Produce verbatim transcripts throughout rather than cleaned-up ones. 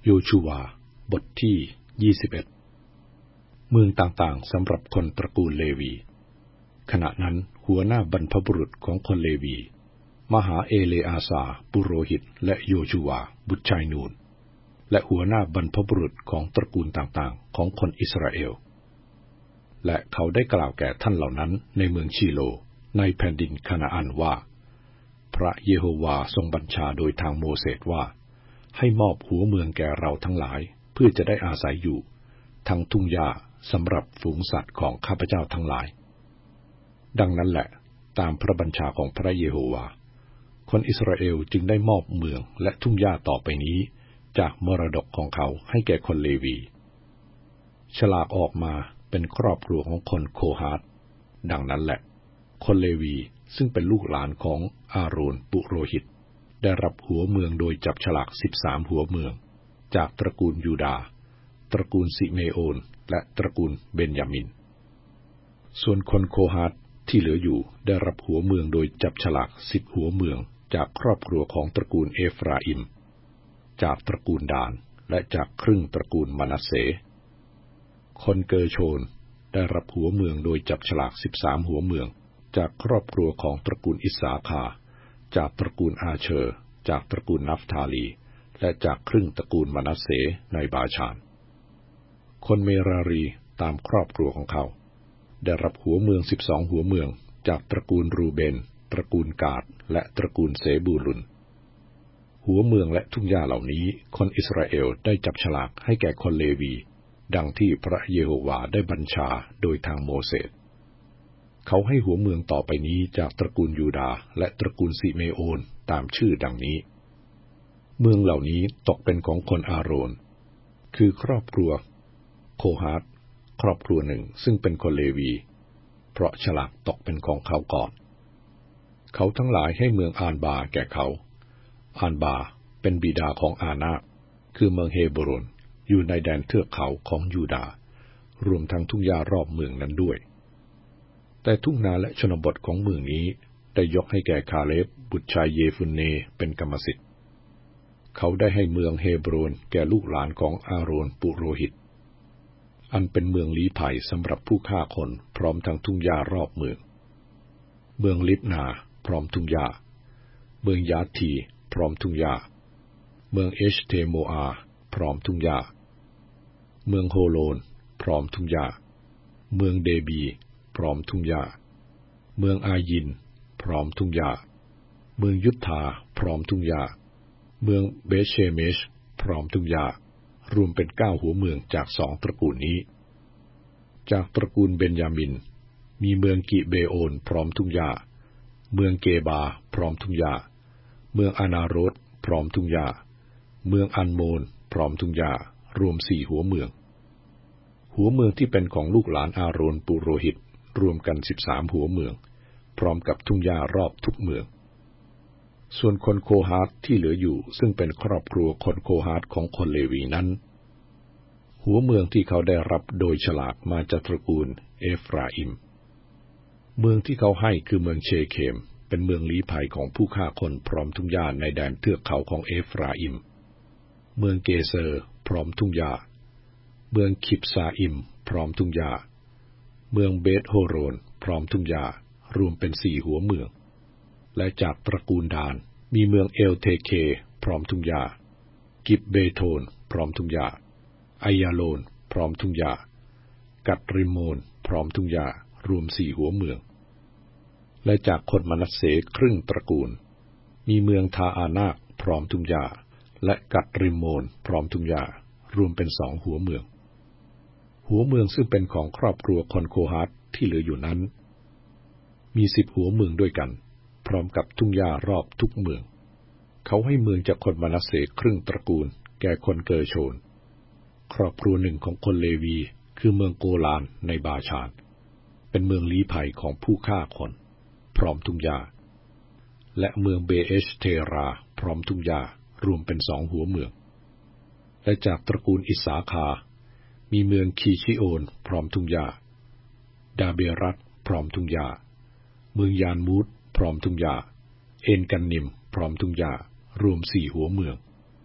โยชูวาบทที่ยี่สิบเอ็ดเมืองต่างๆสำหรับคนตระกูลเลวีขณะนั้นหัวหน้าบรรพบุรุษของคนเลวีมหาเอเลอาซาปุโรหิตและโยชูวาบุตรชายนูนและหัวหน้าบรรพบุรุษของตระกูลต่างๆของคนอิสราเอลและเขาได้กล่าวแก่ท่านเหล่านั้นในเมืองชีโลในแผ่นดินคานาอันว่าพระเยโฮวาทรงบัญชาโดยทางโมเสสว่าให้มอบหัวเมืองแก่เราทั้งหลายเพื่อจะได้อาศัยอยู่ทั้งทุ่งหญ้าสำหรับฝูงสัตว์ของข้าพเจ้าทั้งหลายดังนั้นแหละตามพระบัญชาของพระเยโฮวาคนอิสราเอลจึงได้มอบเมืองและทุ่งหญ้าต่อไปนี้จากมรดกของเขาให้แก่คนเลวีฉลากออกมาเป็นครอบครัวของคนโคฮาทดังนั้นแหละคนเลวีซึ่งเป็นลูกหลานของอาโรนปุโรหิตได้รับหัวเมืองโดยจับฉลากสิบสามหัวเมืองจากตระกูลยูดาห์ตระกูลซิเมโอนและตระกูลเบนยามินส่วนคนโคฮาทที่เหลืออยู่ได้รับหัวเมืองโดยจับฉลากสิบหัวเมืองจากครอบครัวของตระกูลเอฟราอิมจากตระกูลดานและจากครึ่งตระกูลมนาเสคนเกอร์โชนได้รับหัวเมืองโดยจับฉลากสิบสามหัวเมืองจากครอบครัวของตระกูลอิสาคาจากตระกูลอาเชอร์จากตระกูลนัฟทาลีและจากครึ่งตระกูลมนาเสในบาชานคนเมรารีตามครอบครัวของเขาได้รับหัวเมืองสิบสองหัวเมืองจากตระกูลรูเบนตระกูลกาดและตระกูลเซบูลุนหัวเมืองและทุ่งหญ้าเหล่านี้คนอิสราเอลได้จับฉลากให้แก่คนเลวีดังที่พระเยโฮวาได้บัญชาโดยทางโมเสสเขาให้หัวเมืองต่อไปนี้จากตระกูลยูดาห์และตระกูลซิเมโอนตามชื่อดังนี้เมืองเหล่านี้ตกเป็นของคนอาโรนคือครอบครัวโคฮาทครอบครัวหนึ่งซึ่งเป็นคนเลวีเพราะฉลากตกเป็นของเขาก่อนเขาทั้งหลายให้เมืองอานบาแก่เขาอานบาเป็นบิดาของอานาคคือเมืองเฮโบรนอยู่ในแดนเทือกเขาของยูดาห์รวมทั้งทุ่งหญ้ารอบเมืองนั้นด้วยแต่ทุ่งนาและชนบทของเมืองนี้ได้ยกให้แก่คาเลบบุตรชายเยฟุนเนเป็นกรรมสิทธิ์เขาได้ให้เมืองเฮโบรนแก่ลูกหลานของอาโรนปุโรหิตอันเป็นเมืองลี้ภัยสำหรับผู้ฆ่าคนพร้อมทั้งทุ่งหญ้ารอบเมืองเมืองลิบนาพร้อมทุ่งหญ้าเมืองยาทีพร้อมทุ่งหญ้าเมืองเอชเทโมอาพร้อมทุ่งหญ้าเมืองโฮโลนพร้อมทุ่งหญ้าเมืองเดบีพร้อมทุ่งหญ้าเมืองอายินพร้อมทุ่งหญ้าเมืองยุทธาพร้อมทุ่งหญ้าเมืองเบเชเมชพร้อมทุ่งหญ้ารวมเป็นเก้าหัวเมืองจากสองตระกูลนี้จากตระกูลเบนยามินมีเมืองกิเบโอนพร้อมทุ่งหญ้าเมืองเกบาพร้อมทุ่งหญ้าเมืองอานาโรตพร้อมทุ่งหญ้าเมืองอันโมนพร้อมทุ่งหญ้ารวมสี่หัวเมืองหัวเมืองที่เป็นของลูกหลานอาโรนปุโรหิตรวมกันสิบสามหัวเมืองพร้อมกับทุ่งหญ้ารอบทุกเมืองส่วนคนโคฮาทที่เหลืออยู่ซึ่งเป็นครอบครัวคนโคฮาทของคนเลวีนั้นหัวเมืองที่เขาได้รับโดยฉลากมาจากตระกูลเอฟราอิมเมืองที่เขาให้คือเมืองเชเคมเป็นเมืองลี้ภัยของผู้ฆ่าคนพร้อมทุ่งหญ้าในแดนเทือกเขาของเอฟราอิมเมืองเกเซอร์พร้อมทุ่งหญ้าเมืองคิบซาอิมพร้อมทุ่งหญ้าเมืองเบธโฮโรนพร้อมทุ่งหญ้ารวมเป็นสี่หัวเมืองและจากตระกูลดานมีเมืองเอลเทเคพร้อมทุ่งหญ้ากิบเบโทนพร้อมทุ่งหญ้าไอยาโลนพร้อมทุ่งหญ้ากัดริโมนพร้อมทุ่งหญ้ารวมสี่หัวเมืองและจากคนมนัสเสครึ่งตระกูลมีเมืองทาอานาคพร้อมทุ่งหญ้าและกัดริโมนพร้อมทุ่งหญ้ารวมเป็นสองหัวเมืองหัวเมืองซึ่งเป็นของครอบครัวคนโคฮาทที่เหลืออยู่นั้นมีสิบหัวเมืองด้วยกันพร้อมกับทุ่งหญ้ารอบทุกเมืองเขาให้เมืองจากคนมนัสเสครึ่งตระกูลแก่คนเกอร์โชนครอบครัวหนึ่งของคนเลวีคือเมืองโกลานในบาชานเป็นเมืองลี้ภัยของผู้ฆ่าคนพร้อมทุ่งหญ้าและเมืองเบเอชเทราพร้อมทุ่งหญ้ารวมเป็นสองหัวเมืองและจากตระกูลอิสาคามีเมืองคีชิโอนพร้อมทุ่งหญ้าดาเบรัตพร้อมทุ่งหญ้าเมืองยานมูดพร้อมทุ่งหญ้าเอ็นกันนิมพร้อมทุ่งหญ้ารวมสี่หัวเมือง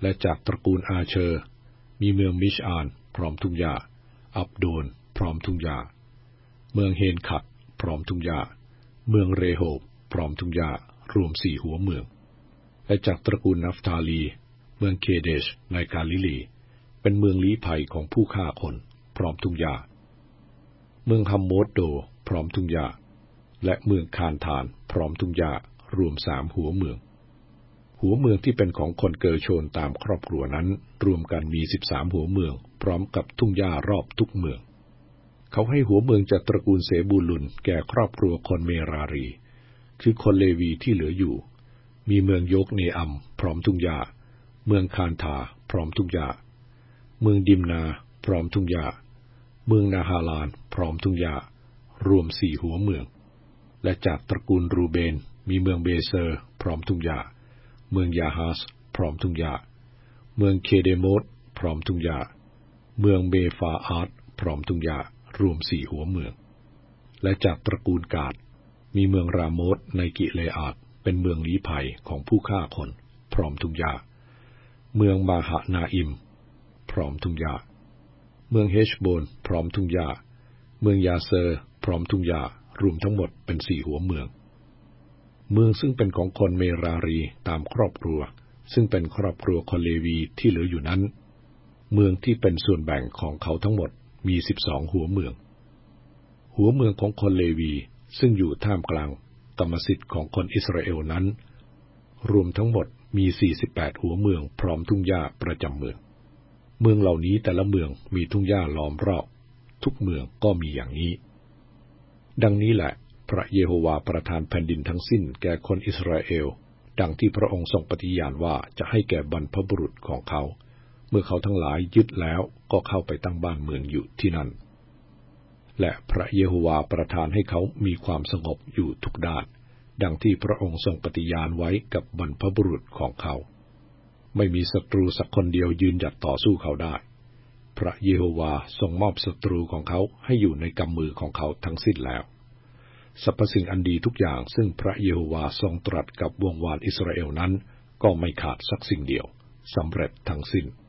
และจากตระกูลอาเชอร์มีเมืองมิชอานพร้อมทุ่งหญ้าอับโดนพร้อมทุ่งหญ้าเมืองเฮนขัดพร้อมทุ่งหญ้าเมืองเรโฮบพร้อมทุ่งหญ้ารวมสี่หัวเมืองและจากตระกูลนัฟทาลีเมืองเคเดชในกาลิลีเป็นเมืองลี้ภัยของผู้ฆ่าคนพร้อมทุ่งหญ้าเมืองฮัมโมดโดพร้อมทุ่งหญ้าและเมืองคานธานพร้อมทุ่งหญ้ารวมสามหัวเมืองหัวเมืองที่เป็นของคนเกอร์โชนตามครอบครัวนั้นรวมกันมีสิบสามหัวเมืองพร้อมกับทุ่งหญ้ารอบทุกเมืองเขาให้หัวเมืองจากตระกูลเซบูลุนแก่ครอบครัวคนเมรารีคือคนเลวีที่เหลืออยู่มีเมืองโยกเนอัมพร้อมทุ่งหญ้าเมืองคานธาพร้อมทุ่งหญ้าเมืองดิมนาพร้อมทุ่งหญ้าเมืองนาฮาลานพร้อมทุ่งหญ้ารวมสี่หัวเมืองและจากตระกูลรูเบนมีเมืองเบเซอร์พร้อมทุ่งหญ้าเมืองยาฮาสพร้อมทุ่งหญ้าเมืองเคเดโมตพร้อมทุ่งหญ้าเมืองเบฟาอาร์ตพร้อมทุ่งหญ้ารวมสี่หัวเมืองและจากตระกูลกาดมีเมืองราโมตในกิเลอาดเป็นเมืองลี้ภัยของผู้ฆ่าคนพร้อมทุ่งหญ้าเมืองมาหานาอิมพร้อมทุ่งหญ้าเมืองเฮชโบนพร้อมทุ่งหญ้าเมืองยาเซอร์พร้อมทุ่งหญ้ารวมทั้งหมดเป็นสี่หัวเมืองเมืองซึ่งเป็นของคนเมรารีตามครอบครัวซึ่งเป็นครอบครัวคนเลวีที่เหลืออยู่นั้นเมืองที่เป็นส่วนแบ่งของเขาทั้งหมดมีสิบสองหัวเมืองหัวเมืองของคนเลวีซึ่งอยู่ท่ามกลางกรรมสิทธิ์ของคนอิสราเอลนั้นรวมทั้งหมดมีสี่สิบแปดหัวเมืองพร้อมทุ่งหญ้าประจำเมืองเมืองเหล่านี้แต่ละเมืองมีทุ่งหญ้าล้อมรอบทุกเมืองก็มีอย่างนี้ดังนี้แหละพระเยโฮวาประทานแผ่นดินทั้งสิ้นแก่คนอิสราเอลดังที่พระองค์ทรงปฏิญาณว่าจะให้แก่บรรพบุรุษของเขาเมื่อเขาทั้งหลายยึดแล้วก็เข้าไปตั้งบ้านเมืองอยู่ที่นั่นและพระเยโฮวาประทานให้เขามีความสงบอยู่ทุกด้านดังที่พระองค์ทรงปฏิญาณไว้กับบรรพบุรุษของเขาไม่มีศัตรูสักคนเดียวยืนหยัดต่อสู้เขาได้พระเยโฮวาทรงมอบศัตรูของเขาให้อยู่ในกำมือของเขาทั้งสิ้นแล้วสรรพสิ่งอันดีทุกอย่างซึ่งพระเยโฮวาทรงตรัสกับวงวานอิสราเอลนั้นก็ไม่ขาดสักสิ่งเดียวสำเร็จทั้งสิ้น